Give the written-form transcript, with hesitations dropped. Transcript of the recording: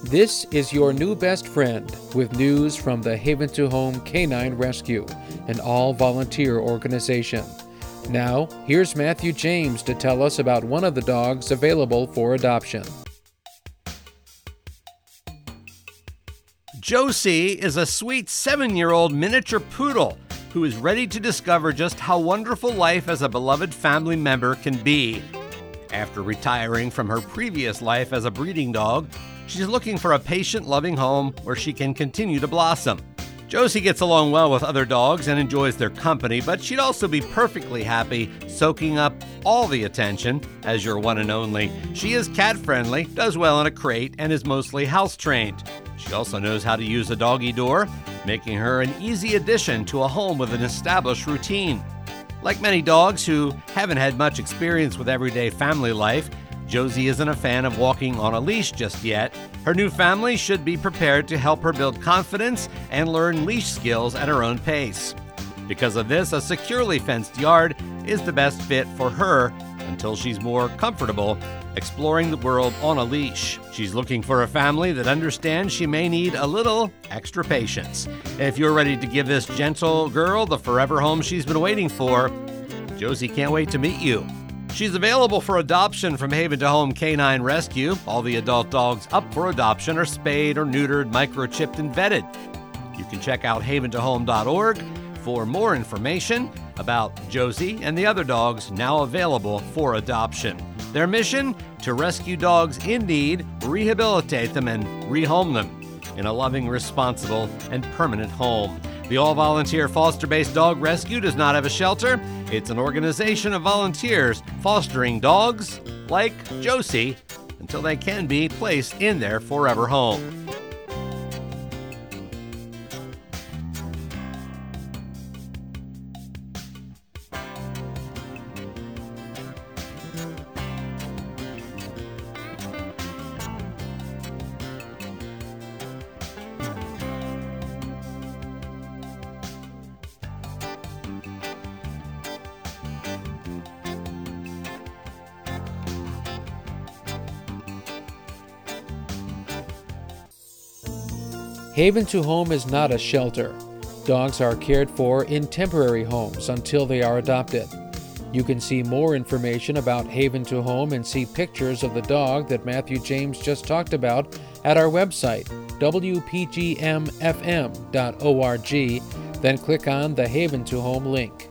This is your new best friend with news from the Haven to Home Canine Rescue, an all-volunteer organization. Now, here's Matthew James to tell us about one of the dogs available for adoption. Josie is a sweet 7-year-old miniature poodle who is ready to discover just how wonderful life as a beloved family member can be. After retiring from her previous life as a breeding dog, she's looking for a patient, loving home where she can continue to blossom. Josie gets along well with other dogs and enjoys their company, but she'd also be perfectly happy soaking up all the attention as your one and only. She is cat-friendly, does well in a crate, and is mostly house-trained. She also knows how to use a doggy door, making her an easy addition to a home with an established routine. Like many dogs who haven't had much experience with everyday family life, Josie isn't a fan of walking on a leash just yet. Her new family should be prepared to help her build confidence and learn leash skills at her own pace. Because of this, a securely fenced yard is the best fit for her until she's more comfortable exploring the world on a leash. She's looking for a family that understands she may need a little extra patience. If you're ready to give this gentle girl the forever home she's been waiting for, Josie can't wait to meet you. She's available for adoption from Haven to Home Canine Rescue. All the adult dogs up for adoption are spayed or neutered, microchipped, and vetted. You can check out haventohome.org for more information about Josie and the other dogs now available for adoption. Their mission? To rescue dogs in need, rehabilitate them, and rehome them in a loving, responsible, and permanent home. The all-volunteer foster-based dog rescue does not have a shelter. It's an organization of volunteers fostering dogs like Josie until they can be placed in their forever home. Haven to Home is not a shelter. Dogs are cared for in temporary homes until they are adopted. You can see more information about Haven to Home and see pictures of the dog that Matthew James just talked about at our website, wpgmfm.org, then click on the Haven to Home link.